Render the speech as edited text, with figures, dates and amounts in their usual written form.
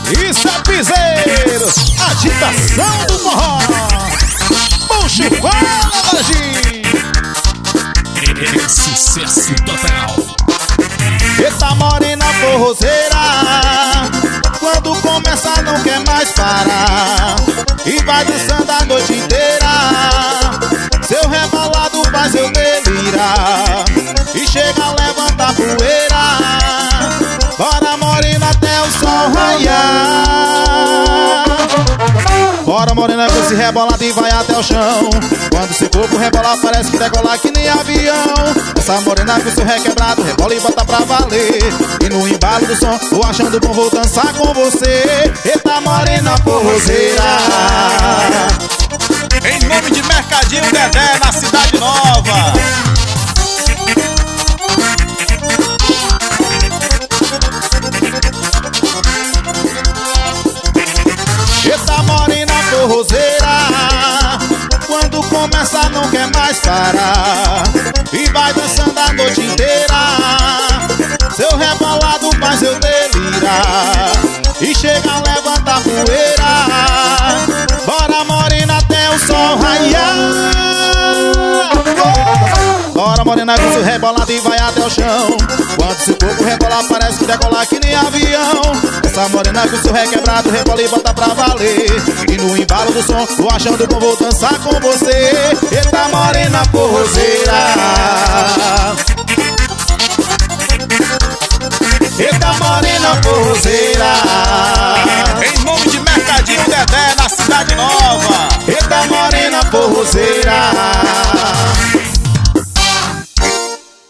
Isso é piseiro, agitação do forró. Puxa o cola, Varginho. É sucesso total. Eita morena forrozeira, quando começa não quer mais parar e vai dançando a noite inteira. Seu rebolado faz eu delirar e chega a levantar poeira. Bora morena até o sol raiar. Bora morena com esse rebolado e vai até o chão. Quando seu corpo rebolar parece que decolar que nem avião. Essa morena com seu requebrado rebola e bota pra valer. E no embalo do som, tô achando bom, vou dançar com você. Eita morena forrozeira. Em nome de Mercadinho Dedé, na Cidade Nova. Eita morena forrozeira, quando começa não quer mais parar e vai dançando a noite inteira. Seu rebolado faz eu delirar e chega a levantar poeira. Bora morena até o sol raiar. Bora morena com seu rebolado e vai até o chão. Quando seu corpo rebolar parece que decolar que nem avião. Essa morena com seu requebrado rebola e bota pra valer. E no embalo do som, tô achando bom, vou dançar com você. Eita morena forrozeira. Eita morena forrozeira. Em nome de Mercadinho Dedé, na Cidade Nova. Eita morena forrozeira.